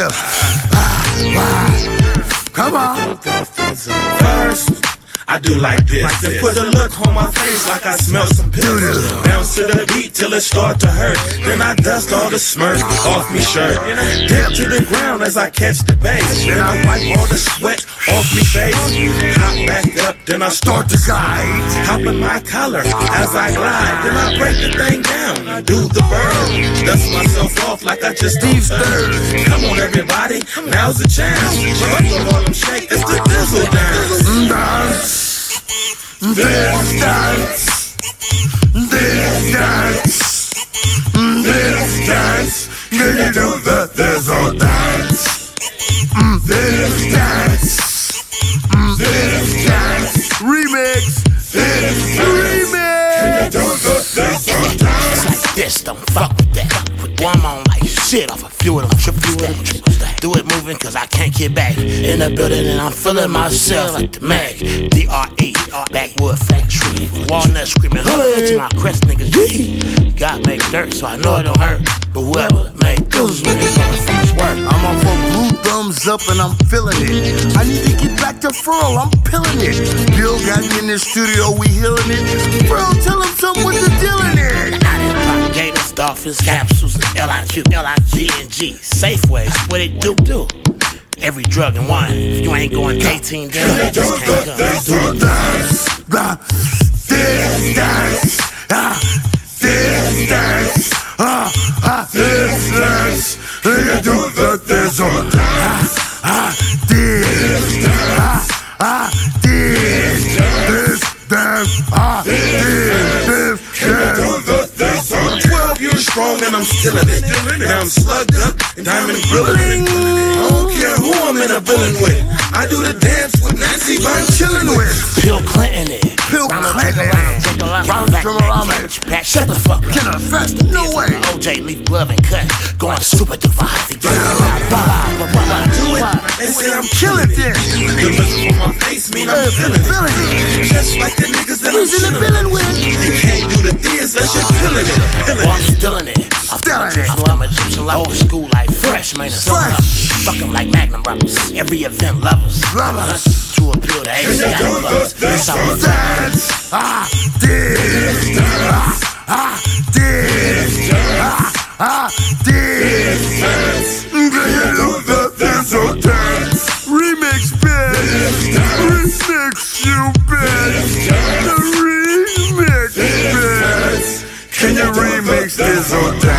the come on. First, I do like this. Then put a look on my face like I smell some pills. Bounce to the beat till it start to hurt. Then I dust all the smirk off me shirt. Dip to the ground as I catch the bass. Then I wipe all the sweat off me face. Hop back up, then I start to glide. Hop in my collar as I glide. Then I break the thing down. I do the bird. Dust myself off like I just Steve Sturr. Come on everybody, now's the chance. Fuck the Harlem Shake, it's the Dizzle dance. This dance, this dance, this dance, can you do the Dizzle dance? This dance, this dance, remix, this remix. Can you do the Dizzle dance? It's like this, don't fuck with that. One on like shit off a few of them triple stack. Do it moving cause I can't get back in the building and I'm feeling myself like the Mac. DRE, backwood factory. Walnut screaming hood to my crest niggas. God make dirt so I know it don't hurt. But whoever made those niggas gonna finish work. I'm on for blue thumbs up and I'm feeling it. I need to get back to Furl, I'm pilling it. Bill got me in the studio, we healing it. Furl, tell him something with the deal in it. I done pop Gators, Dolphins, capsules, and LIQ, LIG&G. Safeways, what it do? Every drug in one. If you ain't going 18 down, you just can't come. This dance, this dance, this dance, this dance. You do the Dizzle, this dance, 12 years strong and I'm still in it. And I'm slugged up and diamond grilling. I don't care who I'm in a villain with. I do the dance with Nancy Von chillin' with. Bill Clinton it. Bill Clinton it. Shut the fuck up. Get a fest, no way. OJ leaf glove and cut. Going super divide. Do it and say I'm Kill it then. The look on my face mean I'm feeling it. Just like the niggas that I'm chillin' with. You can't do the things unless you're feeling it. I'm still in it. I'm Egyptian like old school like fresh, man. Fucking like Magnum brothers. Every event lovers. To appeal to Asian lovers. That's how we dance. This. Can you do the Dizzle dance? Remix, bitch. Remix, you bitch. The remix, bitch. Can you remix Dizzle dance?